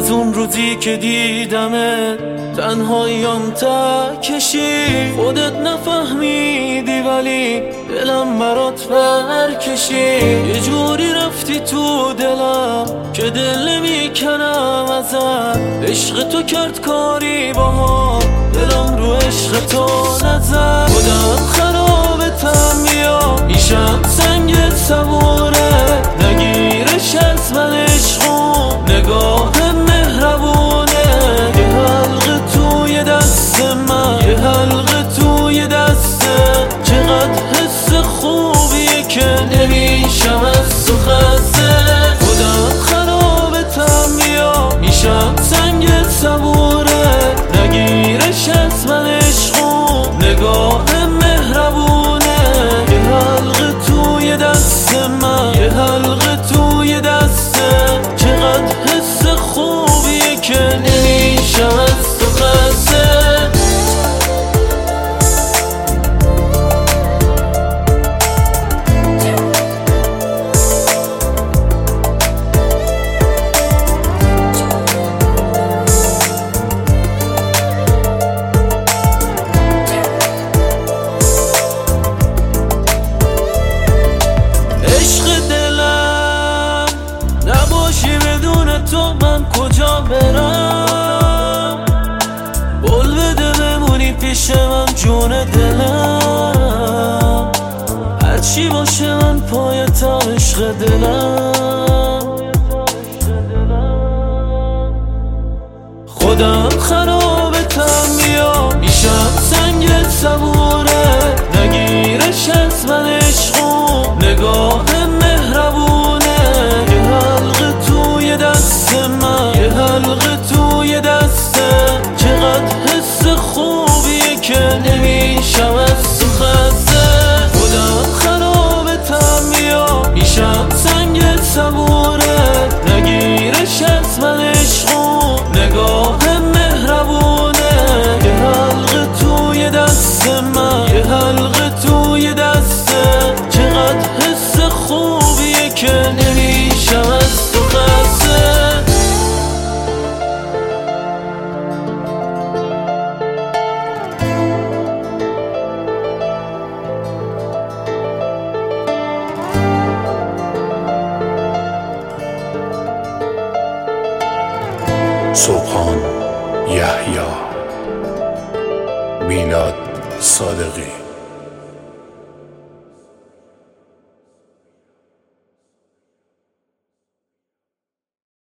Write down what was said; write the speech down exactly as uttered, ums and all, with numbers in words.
از اون روزی که دیدمت تنهاییم تا کشی، خودت نفهمیدی ولی دلم برات پر کشی. یه جوری رفتی تو دلم که دل نمیکنم ازت، عشق تو کرد کاری باها، دلم رو عشق تو نزد. خودم خرابتم میام میشم سنگ صبوره، نگیرش از من عشقون نگاه مهربونه. یه حلقه توی دست من، یه حلقه توی دست، چقدر حس خوبیه که نمیشم از تو خسته. خودم خرابتم میام میشم سنگ صبوره، نگیرش از من عشقون نگاه مهربونه. یه حلقه توی دست من، یه حلقه توی دست، چقدر حس خوبیه که نمیشم از تو خسته. تو من کجا برم؟ بول بده بمونی پیش من جون دلم، هرچی باشه من پایتم عشق دلم. خودم خرابتم میام میشم سنگ صبوره، نگیرش از من عشقون نگاه مهربونه. یه حلقه توی دست من، یه حلقه توی دست، چقدر حس خوبیه که نمیشم از تو خسته. خودم خرابتم میام میشم سنگ صبوره، نگیرش از من عشقون نگاه مهربونه. یه حلقه توی دست من، یه حلقه توی دست، چقدر حس خوبیه که نمیشم از تو خسته. سبحان یحیی، میلاد صادقی.